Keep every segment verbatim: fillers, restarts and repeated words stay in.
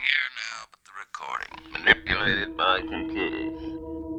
here now but the recording, manipulated by computers.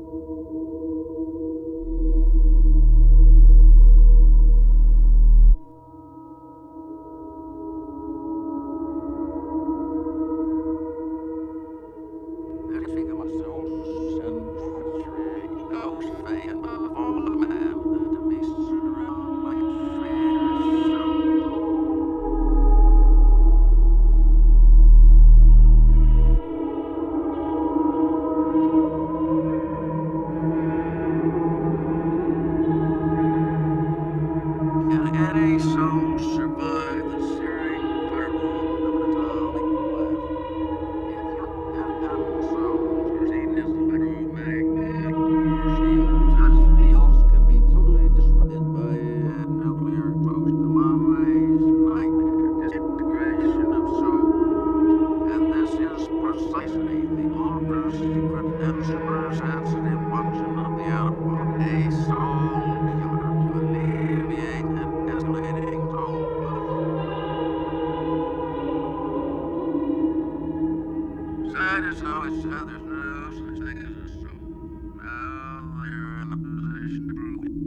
Any soul survive the searing fireball of an atomic blast? If your soul routine is electromagnetic fields, such fields can be totally disrupted by a nuclear explosion. The mind's nightmare, disintegration of soul. And this is precisely the ultra secret and super sensitive function of the atom bomb. A soul killer to alleviate an escalating soul buzz. Sad is how it's said there's no such thing as a soul. Now they're in a position to prove it.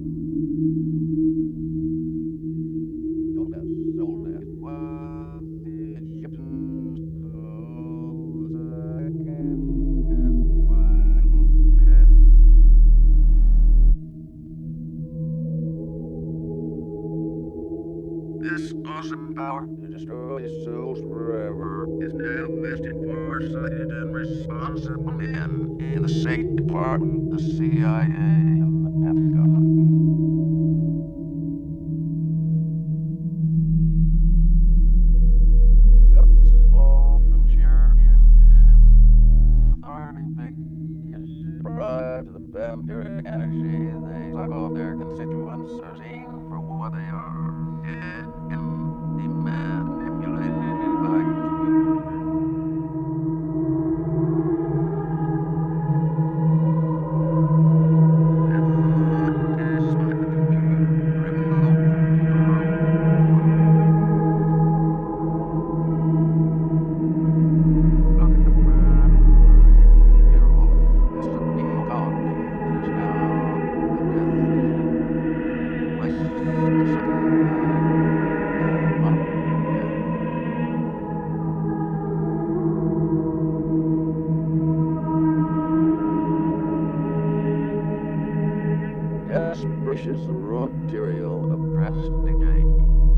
Don't have soul that was the Egyptian souls again and find it. This awesome power to destroy souls forever is now vested in far-sighted and responsible men in the State Department, the C I A, and the Pentagon. Guns fall from sheer indifference. Authority figures deprived of the vampiric energy they suck off their constituents are seen for what they are. Dead and the manipulated by computers. And despite the computer remote control. Look at the brand hero. This is a penal colony that is now the death. Like Desperation raw material of prestigitation.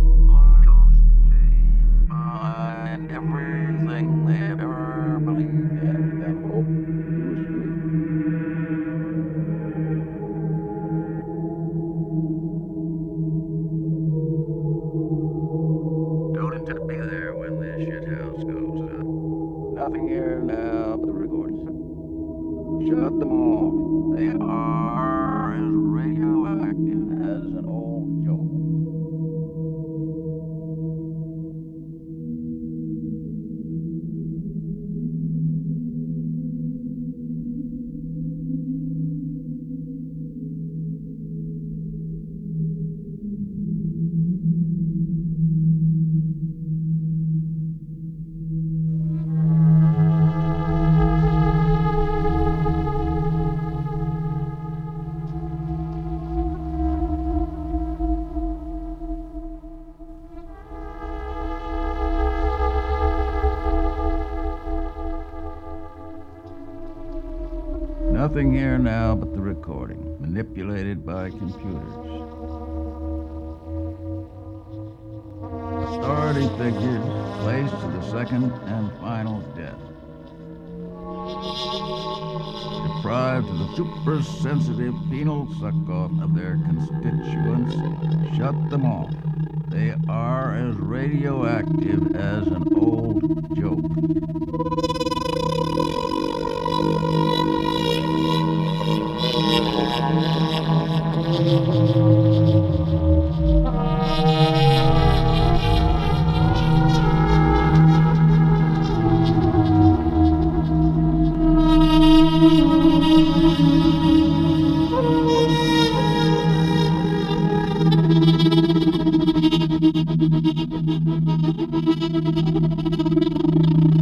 And everything they have ever believed in and hoped to achieve. Don't intend to be there when this shithouse goes up. Nothing here now but the recordings. Shut them off. They are as radioactive as an old joke. Nothing here now but the recording, manipulated by computers. Authority figures placed to the second and final death. Deprived of the super-sensitive penal suck-off of their constituents, shut them off. They are as radioactive as an old joke. Thank you.